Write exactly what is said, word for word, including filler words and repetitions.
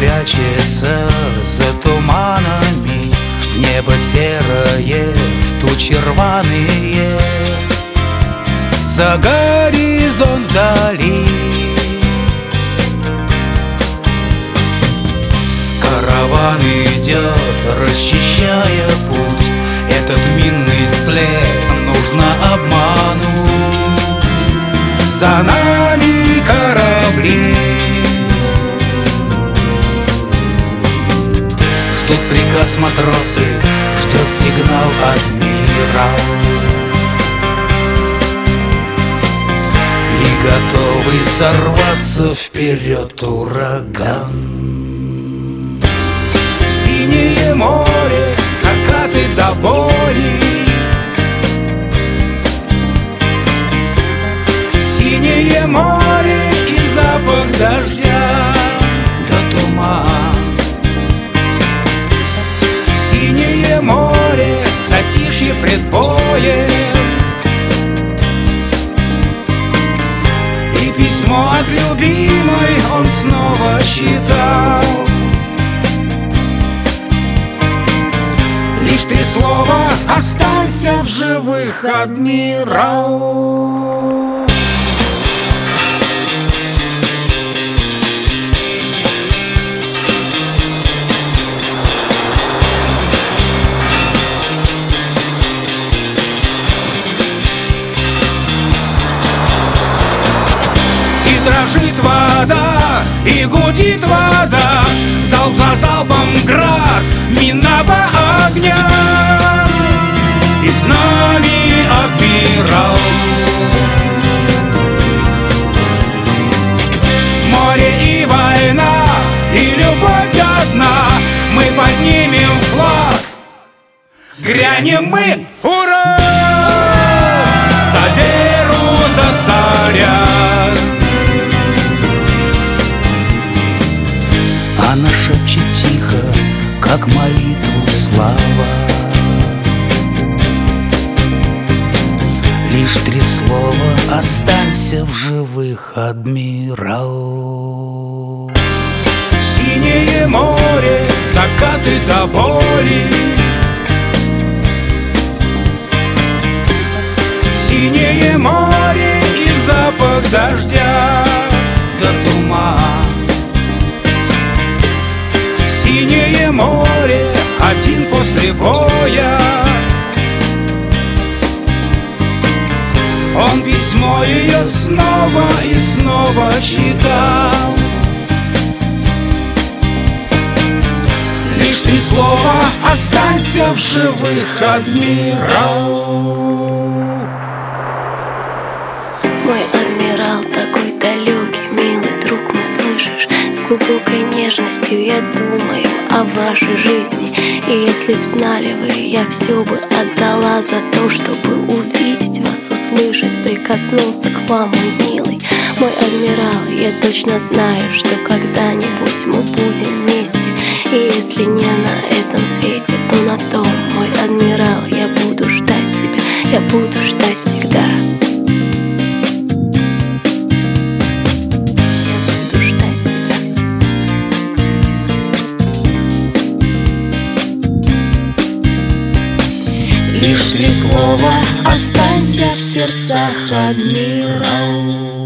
прячется за туманами, в небо серое, в тучи рваные, за горизонт вдали. Караван идет, расчищая путь, этот минный след нужно обмануть. За нами корабли ждут приказ матросы, ждет сигнал адмирал, и готовый сорваться вперед ураган. Синее море, закаты до боли, синее море и запах дождя до туман. Синее море, затишье пред боем, и письмо от любимой он снова читал. Лишь три слова: останься в живых, адмирал. И дрожит вода, и гудит вода, залп за залпом град минного огня. И с нами адмирал. Море и война, и любовь одна, мы поднимем флаг, грянем мы, ура! За веру, за царя. Она шепчет тихо, как молитву слава. Лишь три слова: останься в живых, адмирал. Синее море, закаты до боли, синее море и запах дождя до туман. Синее море, один после боя, он письмо ее снова и снова читал. Лишь три слова: останься в живых, адмирал. Мой адмирал такой далекий, милый друг мой, слышишь? С глубокой нежностью я думаю о вашей жизни. И если б знали вы, я все бы отдала за то, чтобы увидеть вас, услышать, прикоснуться к вам, мой милый. Мой адмирал, я точно знаю, что когда-нибудь мы будем вместе. И если не на этом свете, то на том, мой адмирал, я буду ждать тебя, я буду ждать всегда. Лишь три слова: останься в сердцах, адмирал.